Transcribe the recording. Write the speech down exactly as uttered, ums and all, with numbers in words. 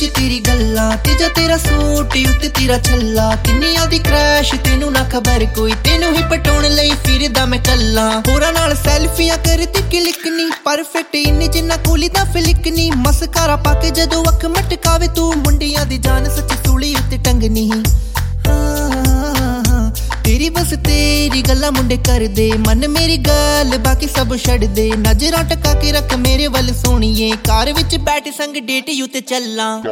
च तेरी गल्लां तीजा तेरा सूट उत्ते तेरा छल्ला किन्नियां दी क्रैश तेनू ना खबर कोई तेनू ही पटाउण लई फिरदा मैं कल्ला होरां नाल सैल्फियां करदी क्लिकनी परफेक्ट इन्नी जिन्ना कोली दा फिलिकनी मस्कारा पाके जदों अख मटकावे तू मुंडियां दी जान सच्ची सूली उत्ते टंगनी तेरी बस तेरी गल्ला मुंडे कर दे मन मेरी गल बाकी सब छड़ दे नजरां टका के रख मेरे वल सोहणीए कार विच बैठ संग डेट यू ते चल्लां।